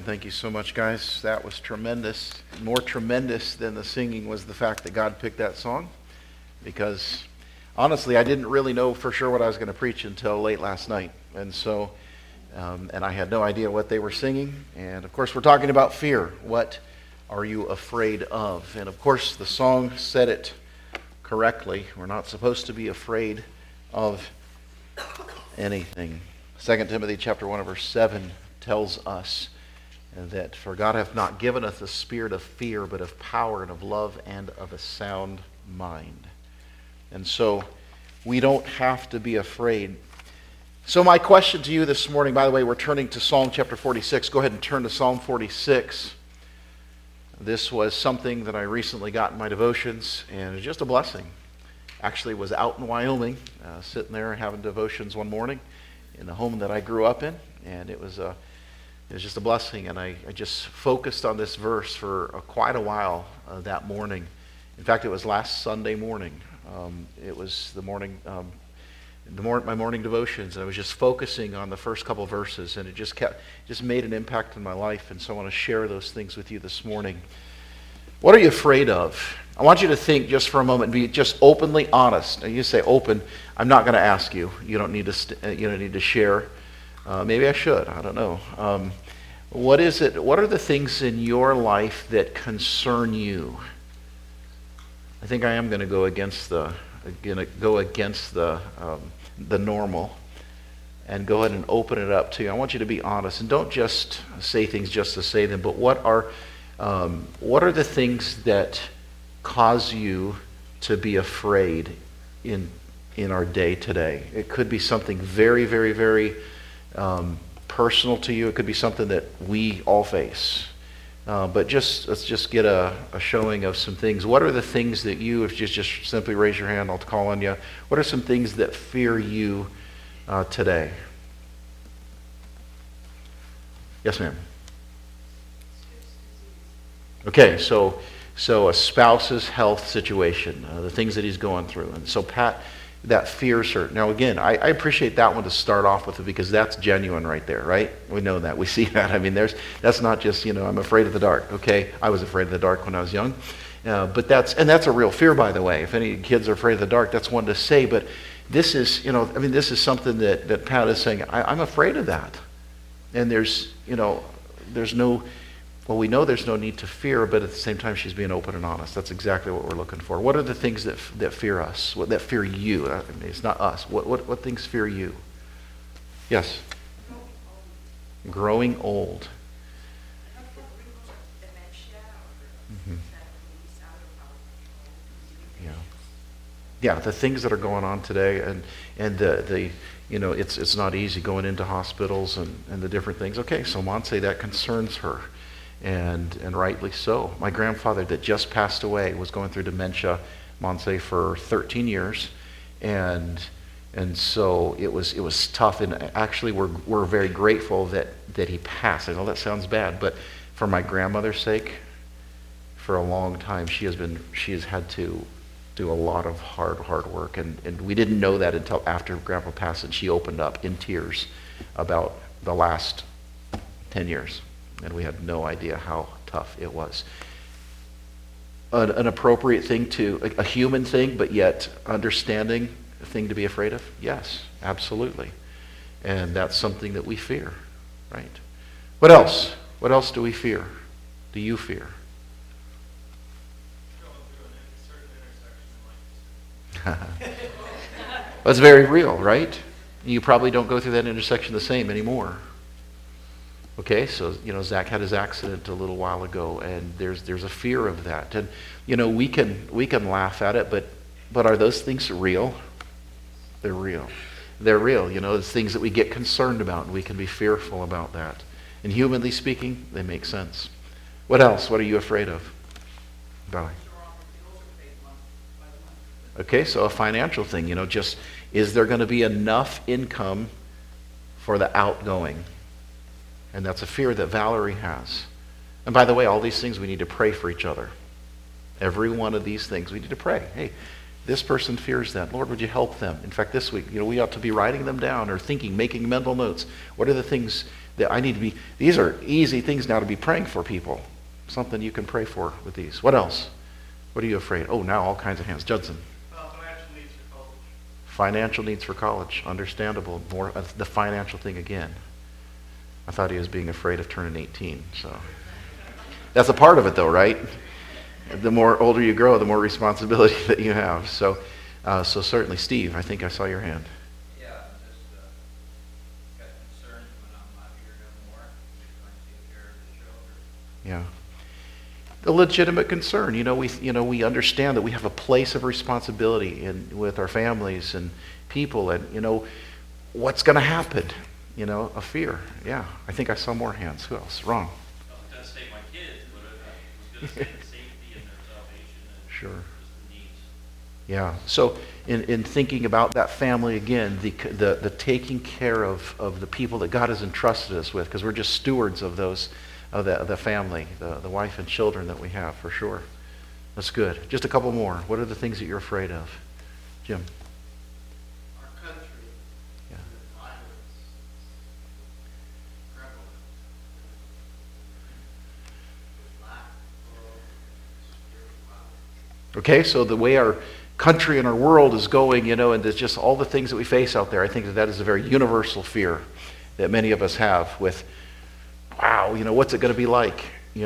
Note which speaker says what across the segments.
Speaker 1: Thank you so much, guys. That was tremendous. More tremendous than the singing was the fact that God picked that song, because honestly, I didn't really know for sure what I was going to preach until late last night. And so, and I had no idea what they were singing. And of course, we're talking about fear. What are you afraid of? And of course, the song said it correctly. We're not supposed to be afraid of anything. 2 Timothy chapter 1 verse 7 tells us that for God hath not given us a spirit of fear, but of power and of love and of a sound mind. And so we don't have to be afraid. So my question to you this morning, by the way, we're turning to Psalm chapter 46. Go ahead and turn to Psalm 46. This was something that I recently got in my devotions, and it was just a blessing. Actually, was out in Wyoming, sitting there having devotions one morning in the home that I grew up in, and it was just a blessing. And I just focused on this verse for quite a while that morning. In fact, it was last Sunday morning. It was the morning, my morning devotions. And I was just focusing on the first couple verses, and it just made an impact in my life. And so I want to share those things with you this morning. What are you afraid of? I want you to think just for a moment, be just openly honest. Now you say open. I'm not going to ask you. You don't need to share. Maybe I should. I don't know. What is it? What are the things in your life that concern you? I think I am going to go against the normal, and go ahead and open it up to you. I want you to be honest, and don't just say things just to say them. But what are the things that cause you to be afraid in our day today? It could be something very, very, very personal to you. It could be something that we all face. But let's just get a showing of some things. What are the things that you, if you just simply raise your hand, I'll call on you. What are some things that fear you today? Yes, ma'am. Okay, so a spouse's health situation, the things that he's going through. And so Pat, that fears her. Now again, I appreciate that one to start off with, because that's genuine right there, right? We know that. We see that. I mean, that's not just, I'm afraid of the dark. Okay, I was afraid of the dark when I was young. But that's a real fear, by the way. If any kids are afraid of the dark, that's one to say. But this is, this is something that Pat is saying, I'm afraid of that. And we know there's no need to fear, but at the same time, she's being open and honest. That's exactly what we're looking for. What are the things that fear us? That fear you? I mean, it's not us. What things fear you? Yes. Growing old. Mm-hmm. Yeah. The things that are going on today, and the it's not easy going into hospitals and the different things. Okay, so Monse, that concerns her. And rightly so. My grandfather that just passed away was going through dementia, Monse, for 13 years, and so it was tough. And actually, we're very grateful that he passed. I know that sounds bad, but for my grandmother's sake, for a long time she has had to do a lot of hard work, and we didn't know that until after Grandpa passed, and she opened up in tears about the last 10 years. And we had no idea how tough it was. An appropriate thing a human thing, but yet understanding a thing to be afraid of? Yes, absolutely. And that's something that we fear, right? What else? What else do we fear? Do you fear? That's very real, right? You probably don't go through that intersection the same anymore. Okay, so Zach had his accident a little while ago, and there's a fear of that, and we can laugh at it, but are those things real? They're real. They're real. It's things that we get concerned about, and we can be fearful about that. And humanly speaking, they make sense. What else? What are you afraid of? Valerie. Okay, so a financial thing. Just is there going to be enough income for the outgoing? And that's a fear that Valerie has. And by the way, all these things we need to pray for each other. Every one of these things we need to pray. Hey, this person fears that. Lord, would you help them? In fact, this week, we ought to be writing them down or thinking, making mental notes. What are the things These are easy things now to be praying for people. Something you can pray for with these. What else? What are you afraid? Oh, now all kinds of hands. Judson.
Speaker 2: Financial needs for college.
Speaker 1: Financial needs for college. Understandable. More the financial thing again. I thought he was being afraid of turning 18. So that's a part of it, though, right? The more older you grow, the more responsibility that you have. So certainly, Steve. I think I saw your hand.
Speaker 3: Yeah, just got concerned when I'm not here no more. Trying to take care of the children.
Speaker 1: Yeah. A legitimate concern. We understand that we have a place of responsibility with our families and people, and what's going to happen. A fear. Yeah. I think I saw more hands. Who else? Ron.
Speaker 2: I was going to say my kids, but I was going to say the safety and their salvation and
Speaker 1: Sure.
Speaker 2: just the needs.
Speaker 1: Yeah. So in thinking about that family again, the taking care of the people that God has entrusted us with, because we're just stewards of those. Of the family, the wife and children that we have, for sure. That's good. Just a couple more. What are the things that you're afraid of? Jim?
Speaker 2: Our country,
Speaker 1: Yeah.
Speaker 2: the violence, prevalent, lack of spirituality.
Speaker 1: Okay, so the way our country and our world is going, and there's just all the things that we face out there, I think that is a very universal fear that many of us have with, wow, what's it going to be like?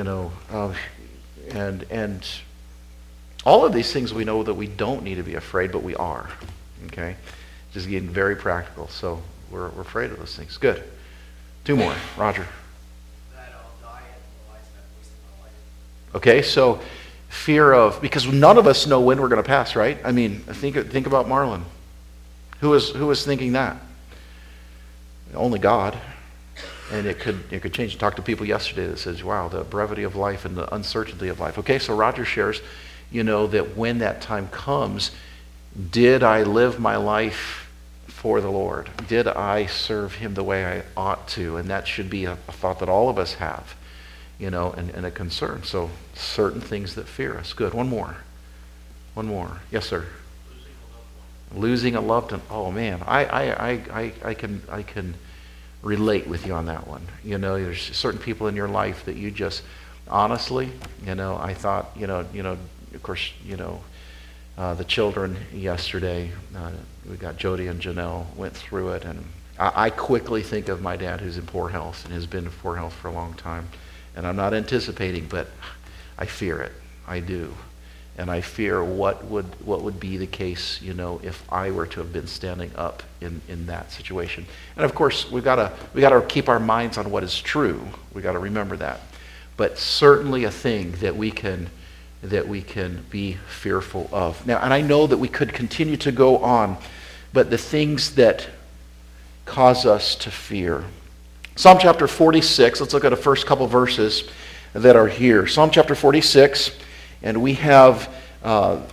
Speaker 1: And all of these things we know that we don't need to be afraid, but we are. Okay? Just getting very practical. So we're afraid of those things. Good. Two more. Roger.
Speaker 2: That I'll die and realize that wasted my life.
Speaker 1: Okay, so fear of, because none of us know when we're going to pass, right? I mean, think about Marlon. Who was thinking that? Only God. And it could change. I talked to people yesterday that says, wow, the brevity of life and the uncertainty of life. Okay, so Roger shares, that when that time comes, did I live my life for the Lord? Did I serve him the way I ought to? And that should be a thought that all of us have, and a concern. So certain things that fear us. Good. One more. Yes, sir. Losing a loved one. Oh man, I can relate with you on that one. There's certain people in your life that you just, honestly, I thought, of course, the children yesterday, we got Jody and Janelle, went through it, and I quickly think of my dad who's in poor health and has been in poor health for a long time. And I'm not anticipating, but I fear it. I do. And I fear what would be the case, if I were to have been standing up in that situation. And of course, we gotta keep our minds on what is true. We gotta remember that. But certainly a thing that we can be fearful of. Now, and I know that we could continue to go on, but the things that cause us to fear. Psalm chapter 46. Let's look at the first couple verses that are here. Psalm chapter 46. And we have the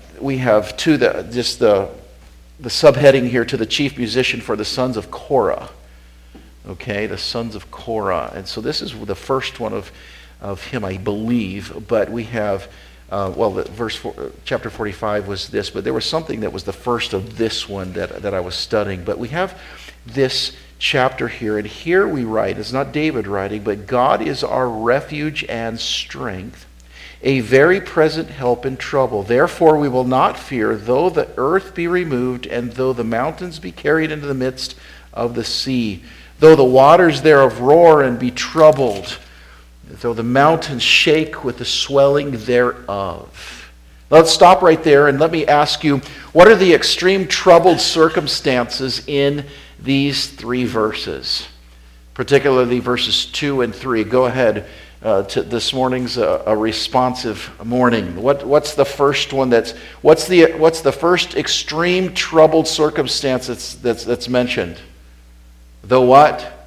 Speaker 1: subheading here, to the chief musician for the sons of Korah. Okay, the sons of Korah. And so this is the first one of him, I believe. But we have, chapter 45 was this, but there was something that was the first of this one that I was studying. But we have this chapter here, and here we write, it's not David writing, but God is our refuge and strength, a very present help in trouble. Therefore we will not fear, though the earth be removed, and though the mountains be carried into the midst of the sea, though the waters thereof roar and be troubled, though the mountains shake with the swelling thereof. Let's stop right there and let me ask you, what are the extreme troubled circumstances in these three verses? Particularly verses 2 and 3. Go ahead. This morning's a responsive morning. What's the first one? What's the first extreme troubled circumstance that's mentioned? The what?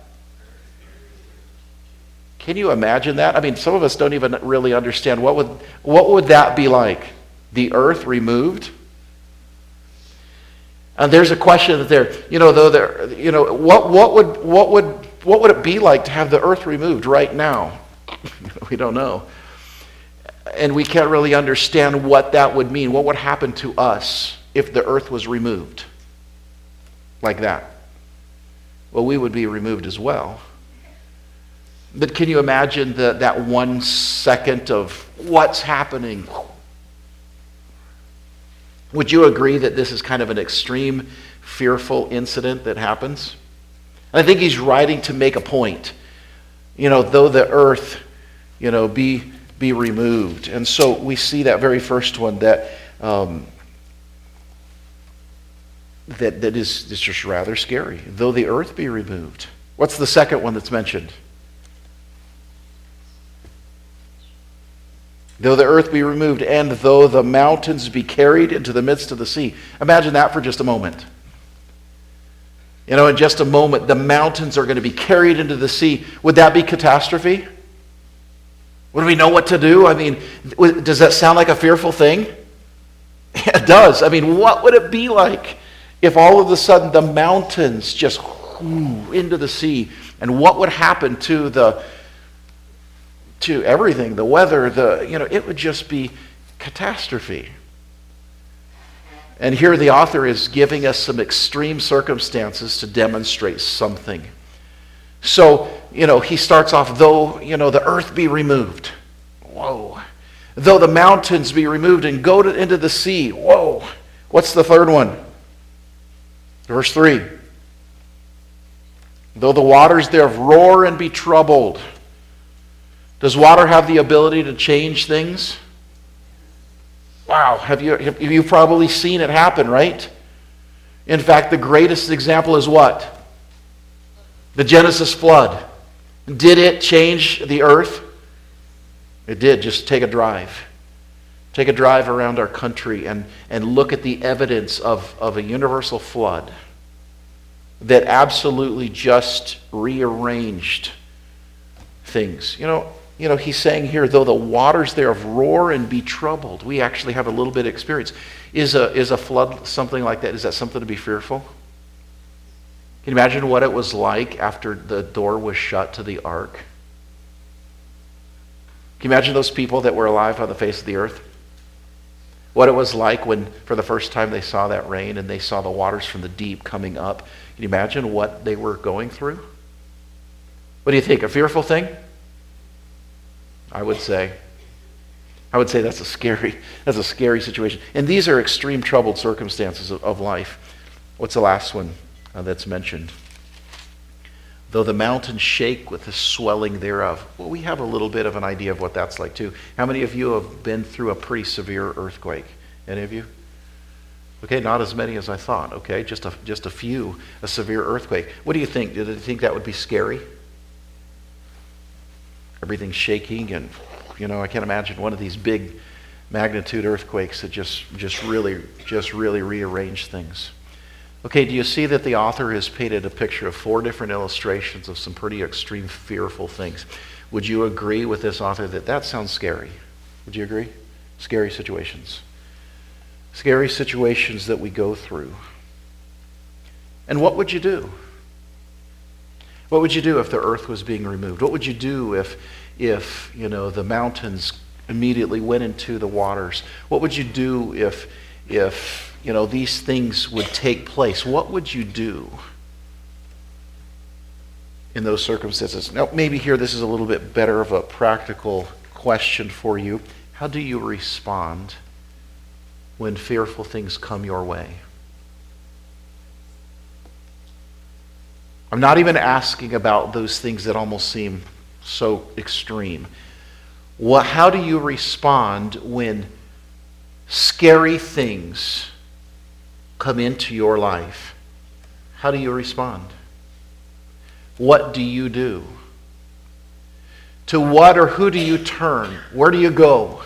Speaker 1: Can you imagine that? I mean, some of us don't even really understand what would that be like? The earth removed? And there's a question that what would it be like to have the earth removed right now? We don't know. And we can't really understand what that would mean. What would happen to us if the earth was removed like that? Well, we would be removed as well. But can you imagine that 1 second of what's happening? Would you agree that this is kind of an extreme, fearful incident that happens? I think he's writing to make a point. Though the earth, be removed. And so we see that very first one that is just rather scary. Though the earth be removed. What's the second one that's mentioned? Though the earth be removed, and though the mountains be carried into the midst of the sea. Imagine that for just a moment. In just a moment, the mountains are going to be carried into the sea. Would that be catastrophe? Would we know what to do? I mean, does that sound like a fearful thing? It does. I mean, what would it be like if all of a sudden the mountains just into the sea? And what would happen to everything, the weather, it would just be catastrophe. And here the author is giving us some extreme circumstances to demonstrate something. So, he starts off, though, the earth be removed. Whoa. Though the mountains be removed and go into the sea. Whoa. What's the third one? Verse 3. Though the waters thereof roar and be troubled. Does water have the ability to change things? Wow, have you probably seen it happen, right? In fact, the greatest example is what? The Genesis flood. Did it change the earth? It did. Just take a drive. Take a drive around our country and look at the evidence of a universal flood that absolutely just rearranged things. He's saying here, though the waters thereof roar and be troubled. We actually have a little bit of experience. Is a flood something like that? Is that something to be fearful? Can you imagine what it was like after the door was shut to the ark? Can you imagine those people that were alive on the face of the earth? What it was like when, for the first time, they saw that rain and they saw the waters from the deep coming up. Can you imagine what they were going through? What do you think? A fearful thing? I would say that's a scary situation. And these are extreme troubled circumstances of life. What's the last one that's mentioned? Though the mountains shake with the swelling thereof. Well, we have a little bit of an idea of what that's like too. How many of you have been through a pretty severe earthquake? Any of you? Okay, not as many as I thought. Okay, just a few, a severe earthquake. What do you think? Did you think that would be scary? Everything's shaking, and I can't imagine one of these big magnitude earthquakes that just really rearrange things. Okay, do you see that the author has painted a picture of 4 different illustrations of some pretty extreme, fearful things? Would you agree with this author that sounds scary? Would you agree? Scary situations. Scary situations that we go through. And what would you do? What would you do if the earth was being removed? What would you do if the mountains immediately went into the waters? What would you do if these things would take place? What would you do in those circumstances? Now, maybe here this is a little bit better of a practical question for you. How do you respond when fearful things come your way? I'm not even asking about those things that almost seem so extreme. How do you respond when scary things come into your life? How do you respond? What do you do? To what or who do you turn? Where do you go?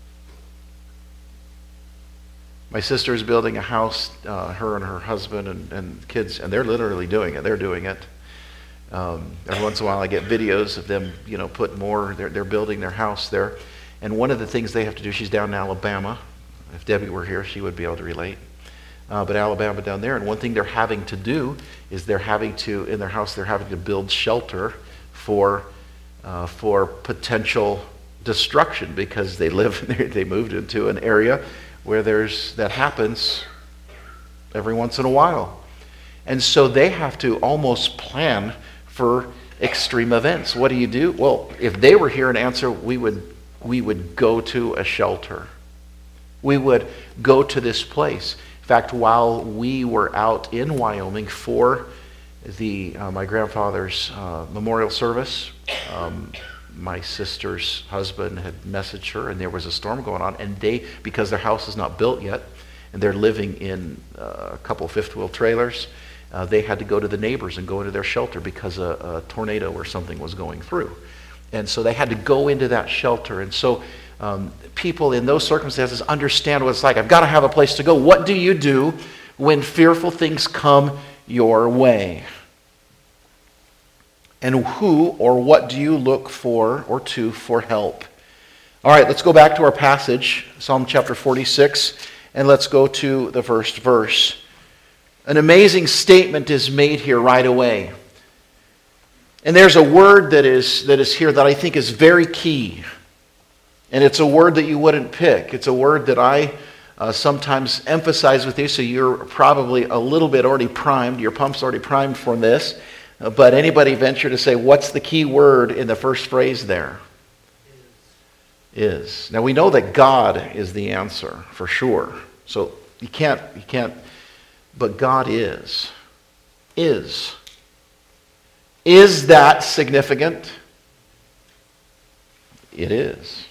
Speaker 1: My sister is building a house, her and her husband and kids, and they're literally doing it. They're doing it. Every once in a while I get videos of them, put more, they're building their house there. And one of the things they have to do, she's down in Alabama. If Debbie were here, she would be able to relate. But Alabama down there, and one thing they're having to do is in their house, they're having to build shelter for potential destruction because they moved into an area where that happens every once in a while. And so they have to almost plan for extreme events. What do? Well, if they were here and answer, we would go to a shelter. We would go to this place. In fact, while we were out in Wyoming for my grandfather's memorial service, my sister's husband had messaged her, and there was a storm going on, and because their house is not built yet, and they're living in a couple fifth-wheel trailers, they had to go to the neighbors and go into their shelter because a tornado or something was going through. And so they had to go into that shelter. And so people in those circumstances understand what it's like. I've got to have a place to go. What do you do when fearful things come your way? And who or what do you look for or to for help? All right, let's go back to our passage, Psalm chapter 46, and let's go to the first verse. An amazing statement is made here right away. And there's a word that is here that I think is very key. And it's a word that you wouldn't pick. It's a word that I sometimes emphasize with you, so you're probably a little bit already primed. Your pump's already primed for this. But anybody venture to say, what's the key word in the first phrase there? Is. Now we know that God is the answer, for sure. So you can't, but God is. Is. Is that significant? It is.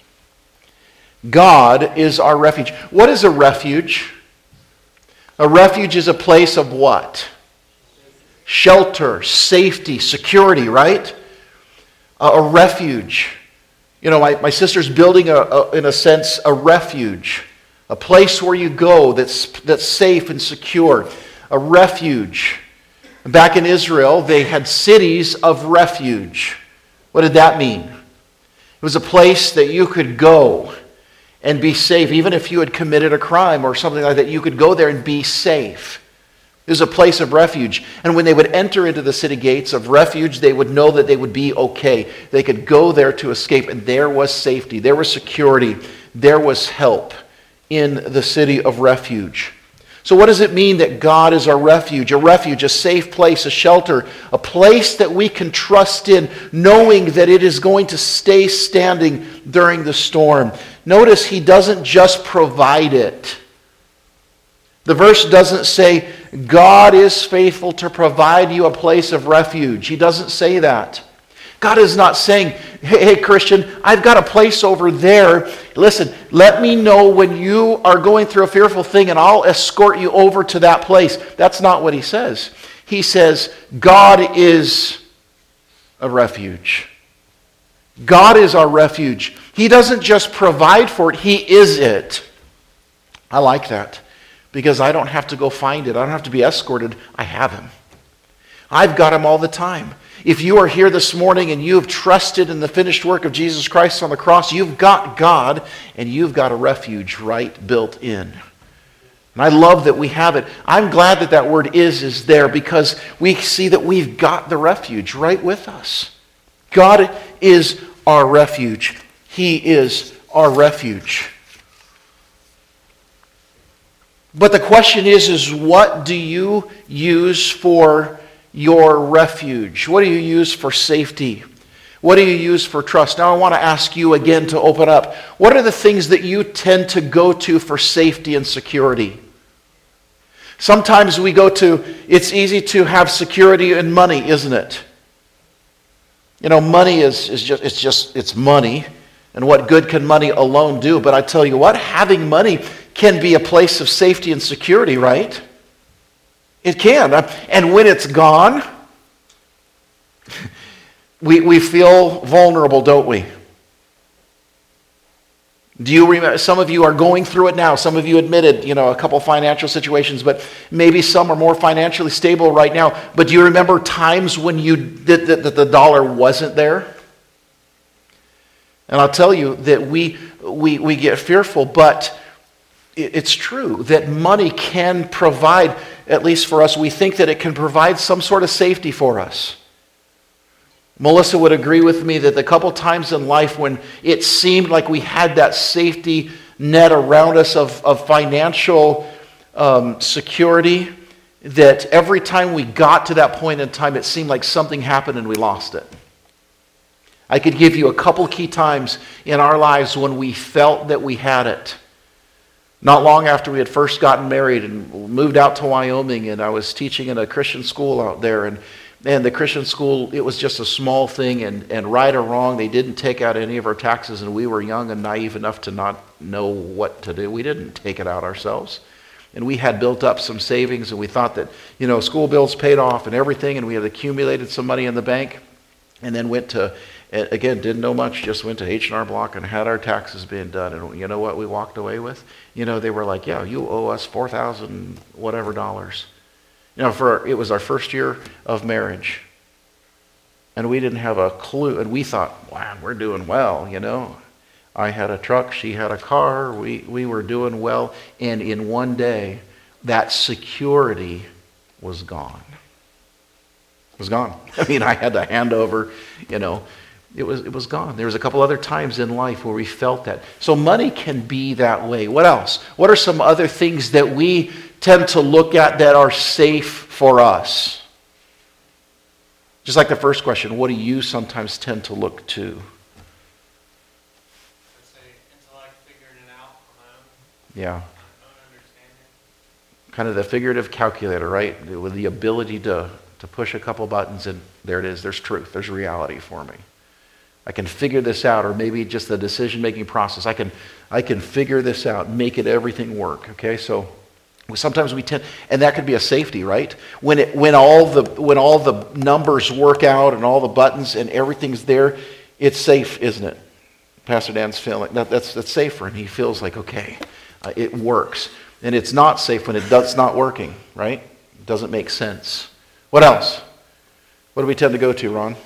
Speaker 1: God is our refuge. What is a refuge? A refuge is a place of what? Shelter, safety, security, right? A refuge. You know, my sister's building, in a sense, a refuge. A place where you go that's safe and secure. A refuge. Back in Israel, they had cities of refuge. What did that mean? It was a place that you could go and be safe. Even if you had committed a crime or something like that, you could go there and be safe. It was a place of refuge. And when they would enter into the city gates of refuge, they would know that they would be okay. They could go there to escape, and there was safety, there was security, there was help in the city of refuge. So what does it mean that God is our refuge? A refuge, a safe place, a shelter, a place that we can trust in, knowing that it is going to stay standing during the storm. Notice he doesn't just provide it. The verse doesn't say, God is faithful to provide you a place of refuge. He doesn't say that. God is not saying, hey, Christian, I've got a place over there. Listen, let me know when you are going through a fearful thing and I'll escort you over to that place. That's not what he says. He says, God is a refuge. God is our refuge. He doesn't just provide for it, he is it. I like that because I don't have to go find it. I don't have to be escorted. I have him. I've got him all the time. If you are here this morning and you have trusted in the finished work of Jesus Christ on the cross, you've got God and you've got a refuge right built in. And I love that we have it. I'm glad that that word is there because we see that we've got the refuge right with us. God is our refuge. He is our refuge. But the question is what do you use for your refuge? What do you use for safety? What do you use for trust? Now I want to ask you again to open up. What are the things that you tend to go to for safety and security? Sometimes we go to, it's easy to have security in money, isn't it? You know, money it's money. And what good can money alone do? But I tell you what, having money can be a place of safety and security, right? It can. And when it's gone, we feel vulnerable, don't we? Do you remember? Some of you are going through it now. Some of you admitted, a couple financial situations, but maybe some are more financially stable right now. But do you remember times when that the dollar wasn't there? And I'll tell you that we get fearful, but it's true that money can provide, at least for us, we think that it can provide some sort of safety for us. Melissa would agree with me that the couple times in life when it seemed like we had that safety net around us of financial security, that every time we got to that point in time, it seemed like something happened and we lost it. I could give you a couple key times in our lives when we felt that we had it. Not long after we had first gotten married and moved out to Wyoming, and I was teaching in a Christian school out there, and the Christian school, it was just a small thing, and right or wrong, they didn't take out any of our taxes, and we were young and naive enough to not know what to do. We didn't take it out ourselves. And we had built up some savings, and we thought that, school bills paid off and everything, and we had accumulated some money in the bank, and then went to, again, didn't know much, just went to H&R Block and had our taxes being done. And you know what we walked away with? They were like, yeah, you owe us $4,000 whatever dollars. It was our first year of marriage. And we didn't have a clue. And we thought, wow, we're doing well, I had a truck, she had a car, we were doing well. And in one day, that security was gone. It was gone. I had to hand over, it was gone. There was a couple other times in life where we felt that. So money can be that way. What else? What are some other things that we tend to look at that are safe for us? Just like the first question, what do you sometimes tend to look to?
Speaker 4: I'd say intellect, figuring it out on my own.
Speaker 1: Yeah.
Speaker 4: Own understanding.
Speaker 1: Kind of the figurative calculator, right? With the ability to push a couple buttons and there it is. There's truth. There's reality for me. I can figure this out, or maybe just the decision-making process. I can figure this out, make everything work. Okay, so sometimes we tend, and that could be a safety, right? When all the numbers work out and all the buttons and everything's there, it's safe, isn't it? Pastor Dan's feeling that's safer, and he feels like it works. And it's not safe when it's not working, right? It doesn't make sense. What else? What do we tend to go to, Ron?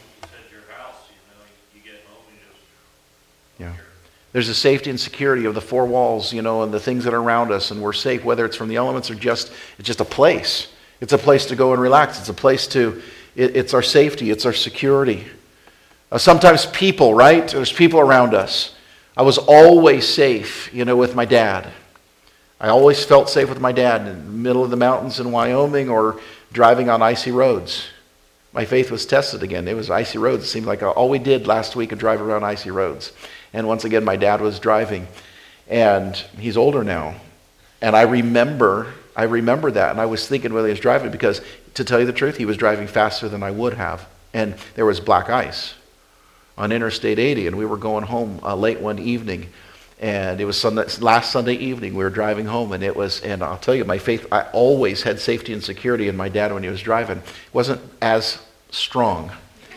Speaker 1: Yeah. There's a safety and security of the four walls, and the things that are around us, and we're safe, whether it's from the elements or it's just a place. It's a place to go and relax. It's a place it's our safety, it's our security. Sometimes people, right? There's people around us. I was always safe, with my dad. I always felt safe with my dad in the middle of the mountains in Wyoming or driving on icy roads. My faith was tested again. It was icy roads. It seemed like all we did last week was drive around icy roads. And once again, my dad was driving. And he's older now. And I remember that. And I was thinking while he was driving, because to tell you the truth, he was driving faster than I would have. And there was black ice on Interstate 80. And we were going home late one evening. And it was last Sunday evening. We were driving home, and I'll tell you, my faith, I always had safety and security in my dad when he was driving. It wasn't as strong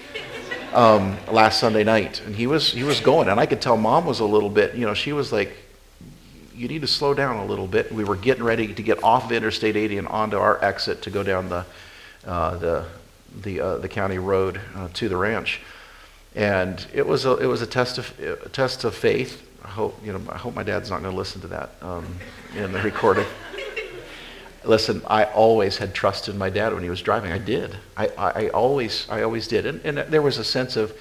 Speaker 1: last Sunday night, and he was going, and I could tell Mom was a little bit, she was like, you need to slow down a little bit. We were getting ready to get off of Interstate 80 and onto our exit to go down the county road to the ranch, and it was a test of faith. I hope my dad's not going to listen to that in the recording. Listen, I always had trust in my dad when he was driving. I did. I always did. And there was a sense of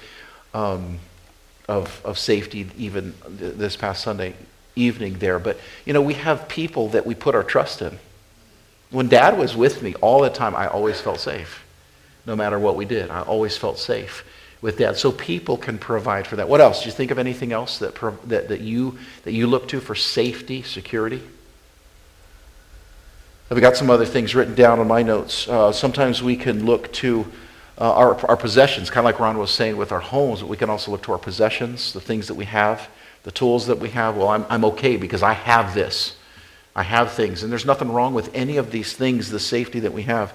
Speaker 1: safety even this past Sunday evening there. But we have people that we put our trust in. When Dad was with me all the time, I always felt safe. No matter what we did, I always felt safe with Dad. So people can provide for that. What else? Do you think of anything else that you look to for safety, security? I've got some other things written down on my notes. Sometimes we can look to our possessions, kind of like Ron was saying with our homes, but we can also look to our possessions, the things that we have, the tools that we have. Well, I'm okay because I have this. I have things. And there's nothing wrong with any of these things, the safety that we have.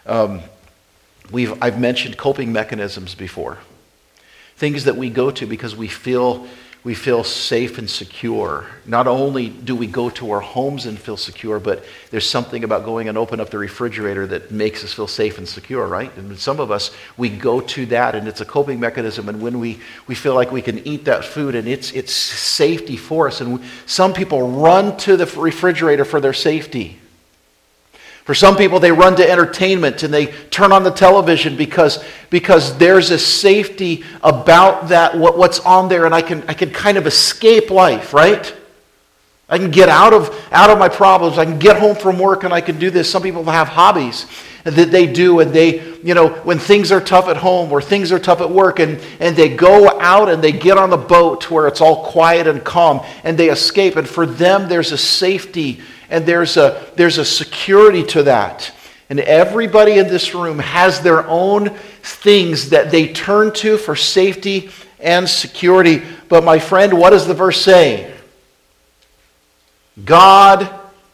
Speaker 1: I've mentioned coping mechanisms before. Things that we go to because we feel safe and secure. Not only do we go to our homes and feel secure, but there's something about going and open up the refrigerator that makes us feel safe and secure, right? And some of us, we go to that, and it's a coping mechanism. And when we feel like we can eat that food, and it's safety for us. And some people run to the refrigerator for their safety. For some people, they run to entertainment and they turn on the television because there's a safety about that, what's on there, and I can kind of escape life, right? I can get out of my problems. I can get home from work and I can do this. Some people have hobbies that they do, and they, when things are tough at home or things are tough at work, and they go out and they get on the boat where it's all quiet and calm, and they escape. And for them, there's a safety and there's a security to that. And everybody in this room has their own things that they turn to for safety and security. But my friend, what does the verse say? God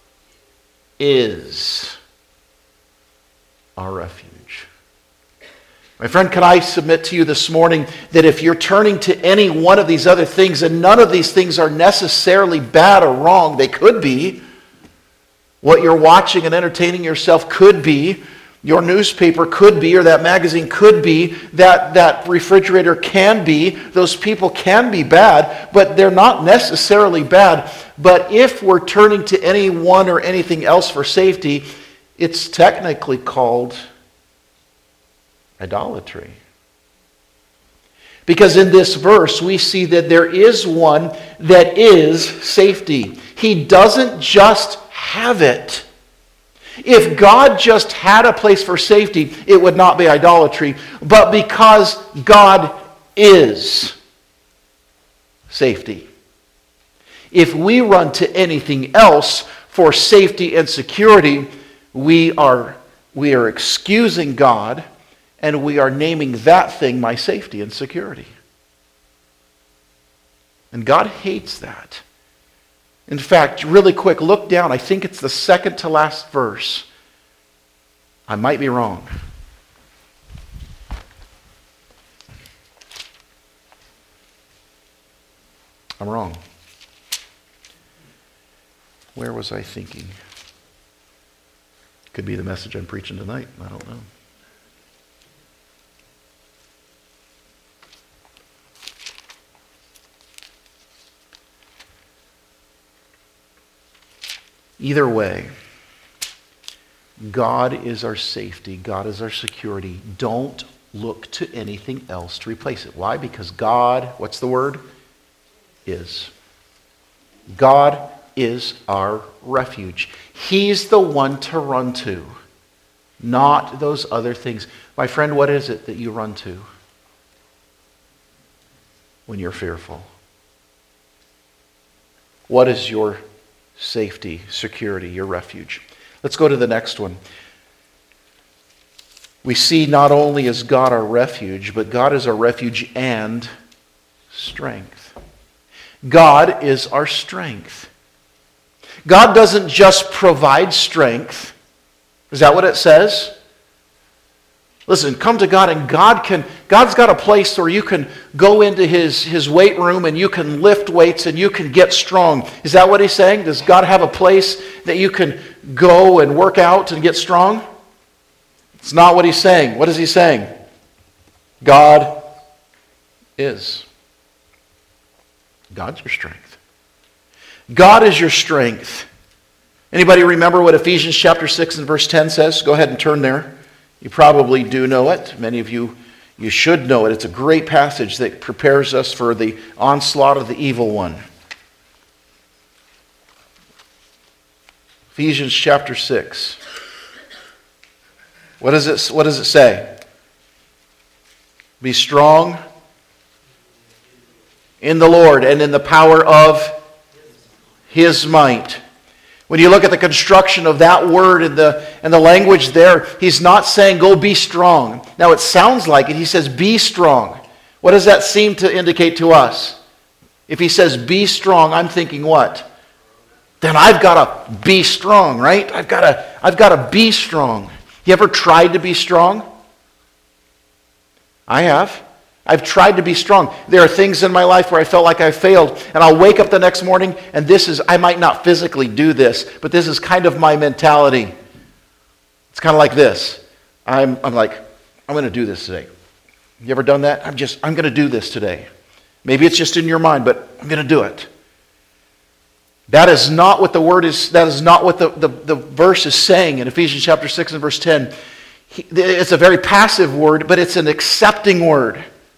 Speaker 1: is our refuge. My friend, can I submit to you this morning that if you're turning to any one of these other things, and none of these things are necessarily bad or wrong, they could be. What you're watching and entertaining yourself could be. Your newspaper could be, or that magazine could be, that refrigerator can be, those people can be bad, but they're not necessarily bad. But if we're turning to any one or anything else for safety, it's technically called idolatry. Because in this verse, we see that there is one that is safety. He doesn't just have it. If God just had a place for safety, it would not be idolatry. But because God is safety, if we run to anything else for safety and security, we are excusing God, and we are naming that thing my safety and security. And God hates that. In fact, really quick, look down. I think it's the second to last verse. I might be wrong. I'm wrong. Where was I thinking? Could be the message I'm preaching tonight. I don't know. Either way, God is our safety. God is our security. Don't look to anything else to replace it. Why? Because God, what's the word? Is. God is our refuge. He's the one to run to, not those other things. My friend, what is it that you run to when you're fearful? What is your safety, security, your refuge? Let's go to the next one. We see not only is God our refuge, but God is our refuge and strength. God is our strength. God doesn't just provide strength. Is that what it says? Listen, come to God, and God's got a place where you can go into his weight room and you can lift weights and you can get strong. Is that what he's saying? Does God have a place that you can go and work out and get strong? It's not what he's saying. What is he saying? God is. God's your strength. God is your strength. Anybody remember what Ephesians chapter 6 and verse 10 says? Go ahead and turn there. You probably do know it. Many of you should know it. It's a great passage that prepares us for the onslaught of the evil one. Ephesians chapter 6. What does it say? Be strong in the Lord and in the power of His might. When you look at the construction of that word and the language there, he's not saying go be strong. Now it sounds like it. He says be strong. What does that seem to indicate to us? If he says be strong, I'm thinking what? Then I've got to be strong, right? I've got to be strong. You ever tried to be strong? I have. I've tried to be strong. There are things in my life where I felt like I failed, and I'll wake up the next morning, and I might not physically do this, but this is kind of my mentality. It's kind of like this. I'm like, I'm going to do this today. You ever done that? I'm going to do this today. Maybe it's just in your mind, but I'm going to do it. That is not what the word is. That is not what the verse is saying in Ephesians chapter 6 and verse 10. It's a very passive word, but it's an accepting word.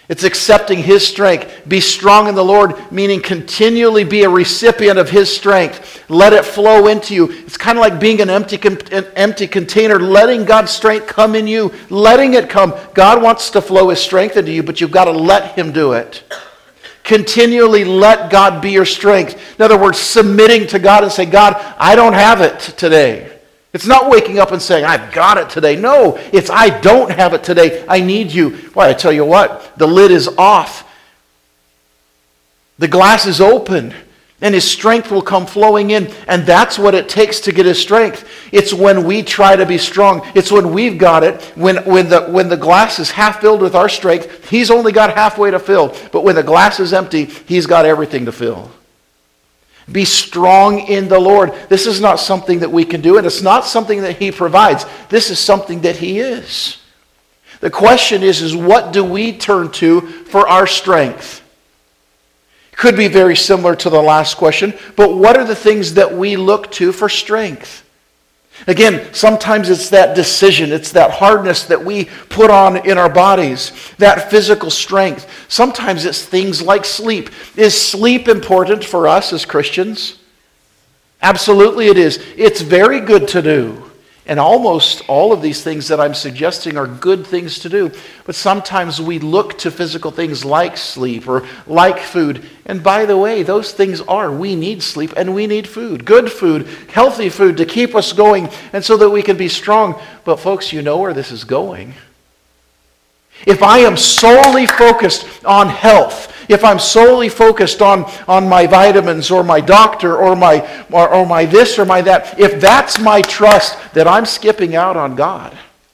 Speaker 1: It's accepting His strength. Be strong in the Lord, meaning continually be a recipient of His strength. Let it flow into you. It's kind of like being an empty container, letting God's strength come in you, letting it come. God wants to flow His strength into you, but you've got to let Him do it. Continually let God be your strength. In other words, submitting to God and say, God, I don't have it today. It's not waking up and saying, I've got it today. No, it's I don't have it today. I need you. Well, I tell you what, the lid is off. The glass is open, and His strength will come flowing in. And that's what it takes to get His strength. It's when we try to be strong. It's when we've got it. When the glass is half filled with our strength, He's only got halfway to fill. But when the glass is empty, He's got everything to fill. Be strong in the Lord. This is not something that we can do, and it's not something that He provides. This is something that He is. The question is what do we turn to for our strength? Could be very similar to the last question, but what are the things that we look to for strength? Again, sometimes it's that decision, it's that hardness that we put on in our bodies, that physical strength. Sometimes it's things like sleep. Is sleep important for us as Christians? Absolutely it is. It's very good to do. And almost all of these things that I'm suggesting are good things to do. But sometimes we look to physical things like sleep or like food. And by the way, those things we need sleep and we need food. Good food, healthy food to keep us going and so that we can be strong. But folks, you know where this is going. If I am solely focused on health, if I'm solely focused on my vitamins or my doctor or my this or my that, if that's my trust, then I'm skipping out on God.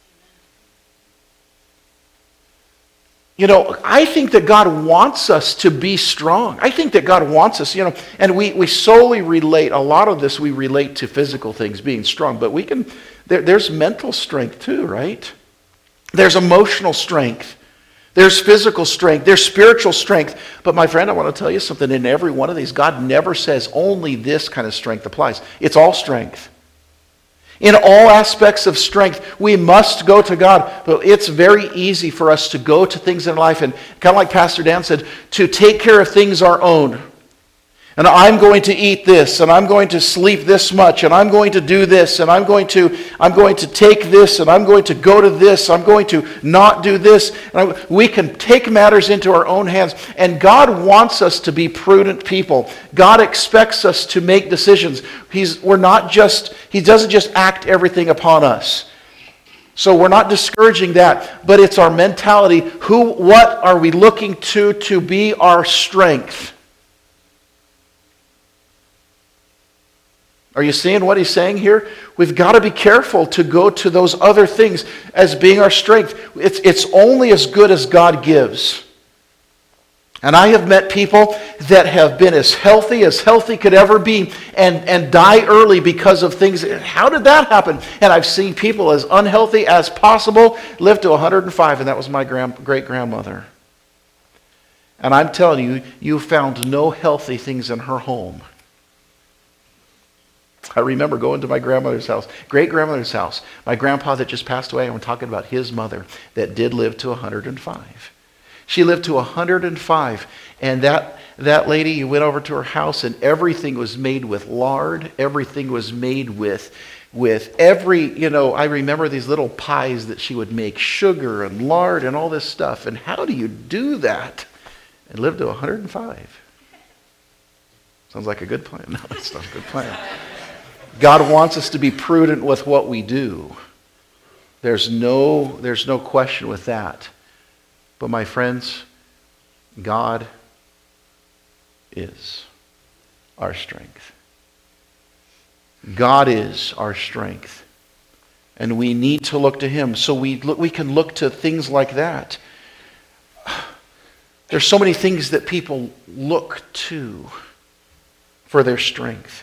Speaker 1: You know, I think that God wants us to be strong. I think that God wants us, and we solely relate, a lot of this we relate to physical things, being strong, but there's mental strength too, right? There's emotional strength. There's physical strength. There's spiritual strength. But my friend, I want to tell you something. In every one of these, God never says only this kind of strength applies. It's all strength. In all aspects of strength, we must go to God. But it's very easy for us to go to things in life and, kind of like Pastor Dan said, to take care of things our own. And I'm going to eat this, and I'm going to sleep this much, and I'm going to do this, and I'm going to take this, and I'm going to go to this, I'm going to not do this. We can take matters into our own hands, and God wants us to be prudent people. God expects us to make decisions. He doesn't just act everything upon us. So we're not discouraging that, but it's our mentality. What are we looking to be our strength? Are you seeing what he's saying here? We've got to be careful to go to those other things as being our strength. It's only as good as God gives. And I have met people that have been as healthy could ever be, and die early because of things. How did that happen? And I've seen people as unhealthy as possible live to 105, and that was my great-grandmother. And I'm telling you, you found no healthy things in her home. I remember going to my grandmother's house, great-grandmother's house. My grandpa that just passed away, and we're talking about his mother that did live to 105. She lived to 105, and that lady, you went over to her house, and everything was made with lard. Everything was made with every, I remember these little pies that she would make, sugar and lard and all this stuff. And how do you do that and live to 105? Sounds like a good plan. No, it's not a good plan. God wants us to be prudent with what we do. There's no question with that. But my friends, God is our strength. God is our strength. And we need to look to Him. So we can look to things like that. There's so many things that people look to for their strength.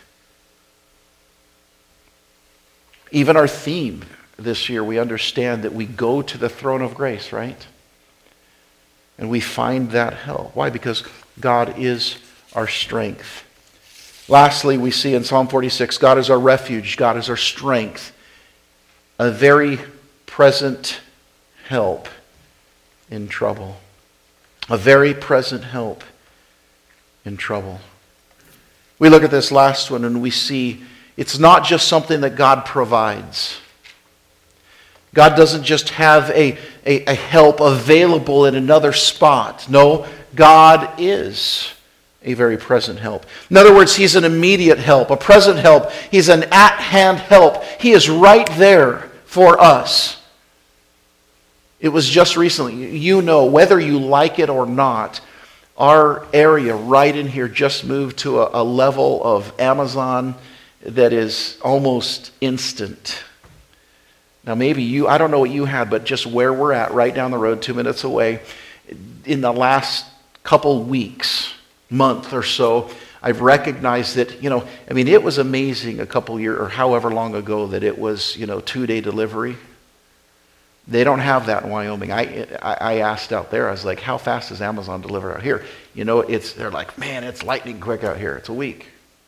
Speaker 1: Even our theme this year, we understand that we go to the throne of grace, right? And we find that help. Why? Because God is our strength. Lastly, we see in Psalm 46, God is our refuge, God is our strength, a very present help in trouble. A very present help in trouble. We look at this last one and we see it's not just something that God provides. God doesn't just have a help available in another spot. No, God is a very present help. In other words, He's an immediate help, a present help. He's an at-hand help. He is right there for us. It was just recently, you know, whether you like it or not, our area right in here just moved to a level of Amazon that is almost instant. Now maybe I don't know what you had, but just where we're at, right down the road, 2 minutes away, in the last couple weeks, month or so, I've recognized that, it was amazing a couple years or however long ago that it was, 2-day delivery. They don't have that in Wyoming. I asked out there, I was like, how fast does Amazon deliver out here? They're like, man, it's lightning quick out here. It's a week.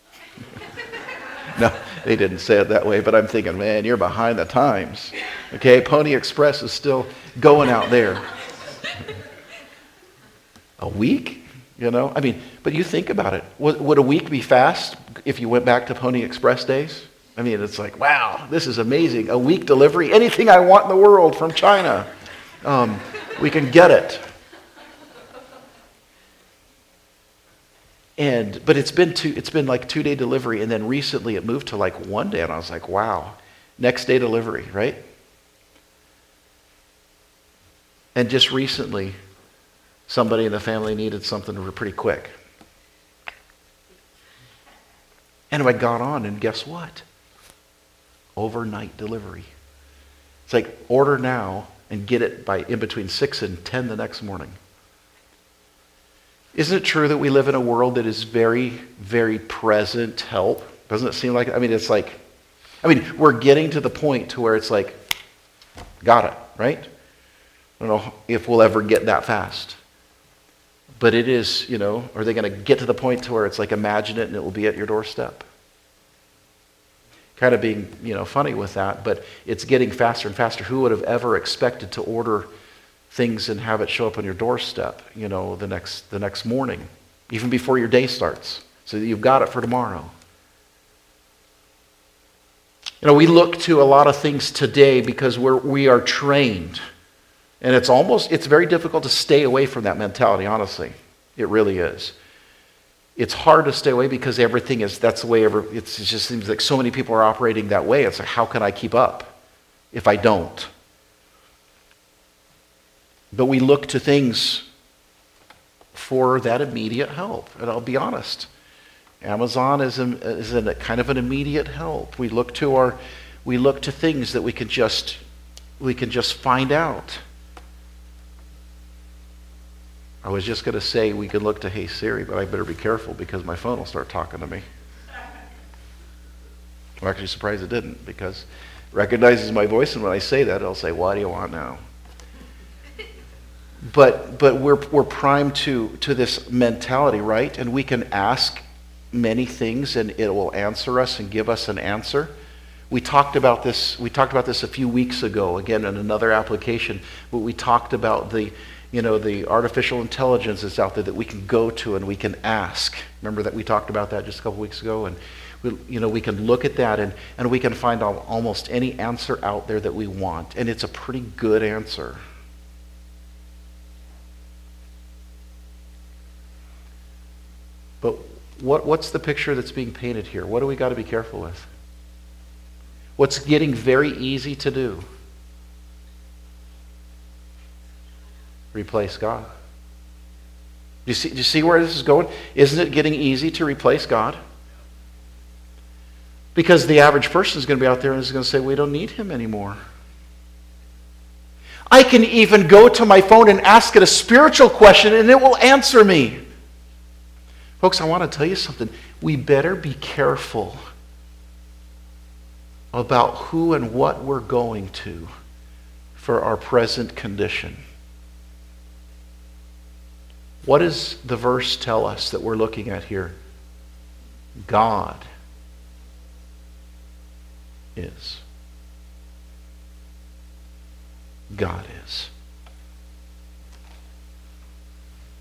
Speaker 1: No, they didn't say it that way, but I'm thinking, man, you're behind the times. Okay, Pony Express is still going out there. A week? But you think about it. Would a week be fast if you went back to Pony Express days? It's like, wow, this is amazing. A week delivery, anything I want in the world from China, we can get it. But it's been like 2-day delivery, and then recently it moved to like 1 day, and I was like, wow, next day delivery, right? And just recently, somebody in the family needed something pretty quick. And I got on, and guess what? Overnight delivery. It's like order now and get it in between 6 and 10 the next morning. Isn't it true that we live in a world that is very, very present help? Doesn't it seem like it? We're getting to the point to where it's like, got it, right? I don't know if we'll ever get that fast. But it is, are they going to get to the point to where it's like, imagine it and it will be at your doorstep? Kind of being, funny with that, but it's getting faster and faster. Who would have ever expected to order things and have it show up on your doorstep, the next morning, even before your day starts, so that you've got it for tomorrow? We look to a lot of things today because we are trained, and it's very difficult to stay away from that mentality, honestly. It really is. It's hard to stay away because that's the way it just seems like so many people are operating that way. It's like, how can I keep up if I don't? But we look to things for that immediate help. And I'll be honest, Amazon is a kind of an immediate help. We look to things that we can just find out. I was just going to say we could look to Hey Siri, but I better be careful because my phone will start talking to me. I'm actually surprised it didn't, because it recognizes my voice, and when I say that, it'll say, what do you want now? But we're primed to this mentality, right? And we can ask many things, and it will answer us and give us an answer. We talked about this a few weeks ago, again in another application, but we talked about the artificial intelligence that's out there that we can go to and we can ask. Remember that we talked about that just a couple weeks ago? And we can look at that and we can find almost any answer out there that we want. And it's a pretty good answer. But what's the picture that's being painted here? What do we got to be careful with? What's getting very easy to do? Replace God. Do you see where this is going? Isn't it getting easy to replace God? Because the average person is going to be out there and is going to say, we don't need him anymore. I can even go to my phone and ask it a spiritual question and it will answer me. Folks, I want to tell you something. We better be careful about who and what we're going to for our present condition. What does the verse tell us that we're looking at here? God is. God is.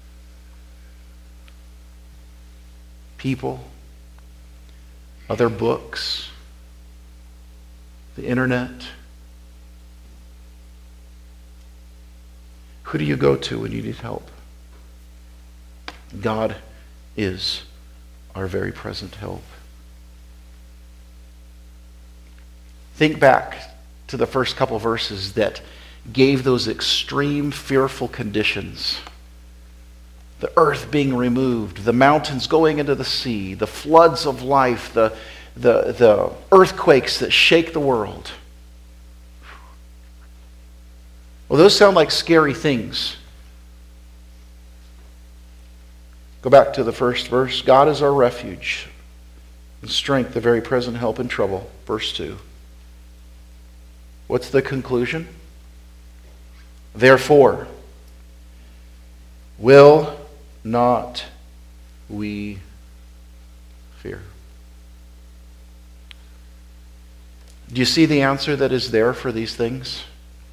Speaker 1: people, other books, the internet. Who do you go to when you need help? God is our very present help. Think back to the first couple verses that gave those extreme fearful conditions. The earth being removed, the mountains going into the sea, the floods of life, the earthquakes that shake the world. Well, those sound like scary things. Go back to the first verse. God is our refuge and strength, the very present help in trouble. Verse 2. What's the conclusion? Therefore, will not we fear? Do you see the answer that is there for these things?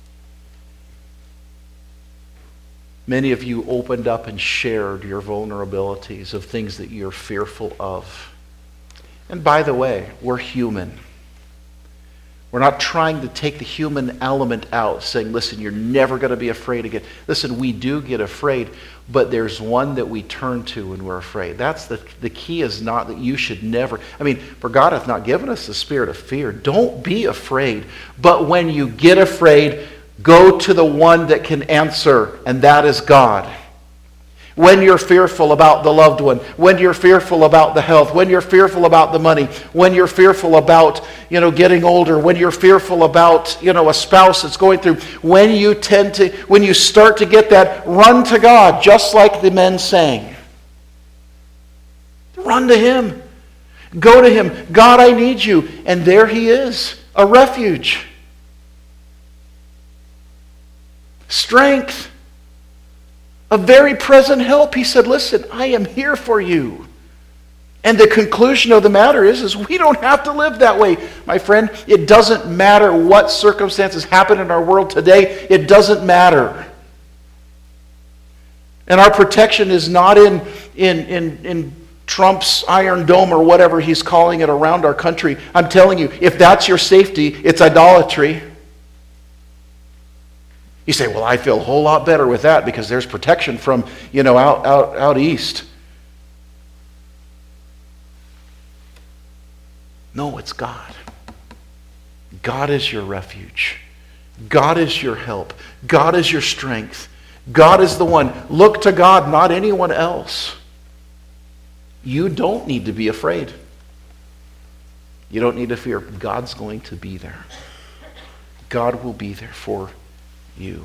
Speaker 1: Many of you opened up and shared your vulnerabilities of things that you're fearful of. And by the way, we're human. We're not trying to take the human element out, saying, listen, you're never going to be afraid again. Listen, we do get afraid, but there's one that we turn to when we're afraid. That's the key is not that you should never. I mean, for God hath not given us the spirit of fear. Don't be afraid. But when you get afraid, go to the one that can answer, and that is God. When you're fearful about the loved one, when you're fearful about the health, when you're fearful about the money, when you're fearful about, getting older, when you're fearful about, a spouse that's going through, when you start to get that, run to God, just like the men sang. Run to Him. Go to Him. God, I need you. And there He is, a refuge. Strength. A very present help. He said, listen, I am here for you. And the conclusion of the matter is we don't have to live that way, my friend. It doesn't matter what circumstances happen in our world today. It doesn't matter. And our protection is not in Trump's Iron Dome or whatever he's calling it around our country. I'm telling you, if that's your safety, it's idolatry. You say, well, I feel a whole lot better with that because there's protection from, out east. No, it's God. God is your refuge. God is your help. God is your strength. God is the one. Look to God, not anyone else. You don't need to be afraid. You don't need to fear. God's going to be there. God will be there for you.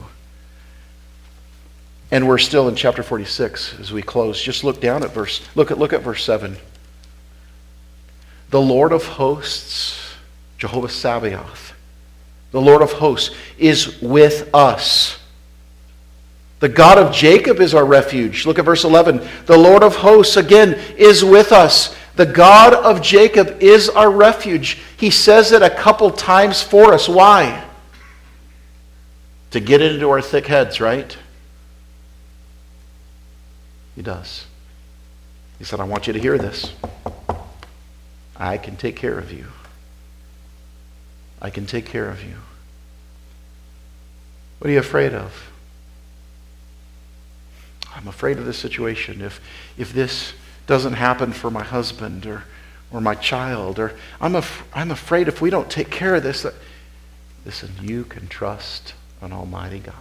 Speaker 1: And we're still in chapter 46 as we close. Just look down at look at verse 7. The Lord of hosts, Jehovah Sabaoth, the Lord of hosts is with us. The God of Jacob is our refuge. Look at verse 11. The Lord of hosts, again, is with us. The God of Jacob is our refuge. He says it a couple times for us. Why? To get it into our thick heads, right? He does. He said, I want you to hear this. I can take care of you. I can take care of you. What are you afraid of? I'm afraid of this situation. If this doesn't happen for my husband or my child, or I'm afraid if we don't take care of this. Listen, you can trust an almighty God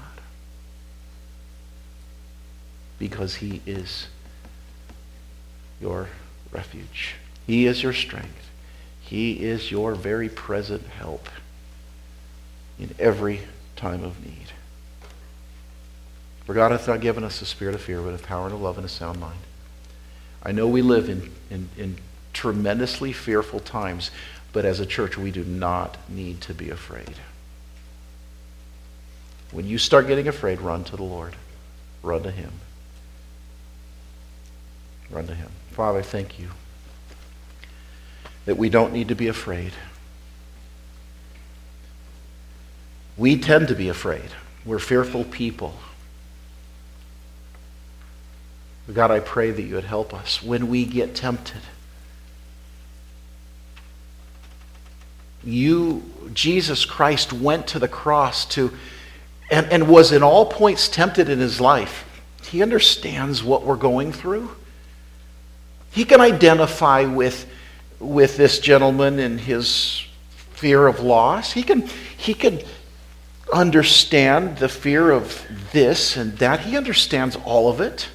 Speaker 1: because He is your refuge. He is your strength. He is your very present help in every time of need. For God hath not given us the spirit of fear, but of power and of love and a sound mind. I know we live in tremendously fearful times, but as a church, we do not need to be afraid. When you start getting afraid, run to the Lord. Run to Him. Run to Him. Father, thank you that we don't need to be afraid. We tend to be afraid. We're fearful people. God, I pray that you would help us when we get tempted Jesus Christ went to the cross and was in all points tempted in his life. He understands what we're going through. He can identify with this gentleman and his fear of loss. He can understand the fear of this and that. He understands all of it.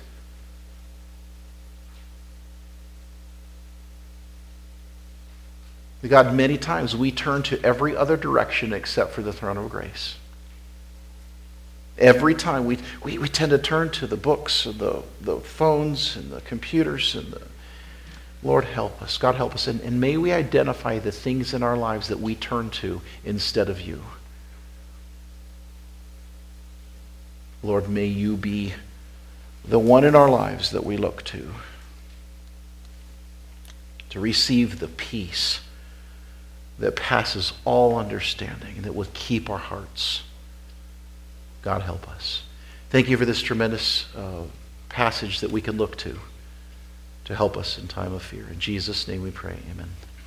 Speaker 1: God, many times we turn to every other direction except for the throne of grace. Every time we tend to turn to the books and the phones and the computers and Lord, help us. God, help us. And may we identify the things in our lives that we turn to instead of you. Lord, may you be the one in our lives that we look to receive the peace that passes all understanding and that will keep our hearts. God, help us. Thank you for this tremendous passage that we can look to help us in time of fear. In Jesus' name we pray. Amen.